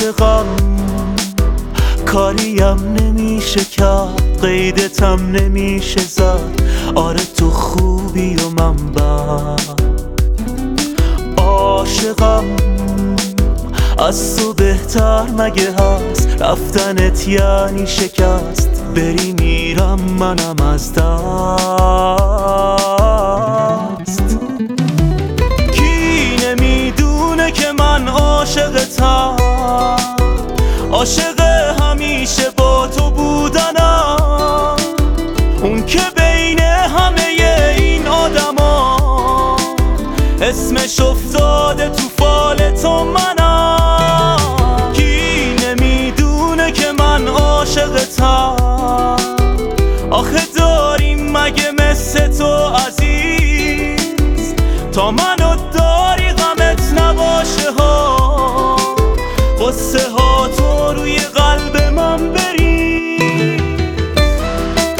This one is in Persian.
عاشقم کاریم نمیشه کرد، قیدتم نمیشه زد. آره تو خوبی و من بد. عاشقم از تو بهتر مگه هست؟ رفتنت یعنی شکست، بری میرم منم از دست. کی نمیدونه که من عاشقتم، عاشق همیشه با تو بودنم. اون که بین همه این آدما اسمش افتاده تو فال تو منم. کی نمیدونه که من عاشقتم، آخه داریم مگه مثل تو عزیز تا من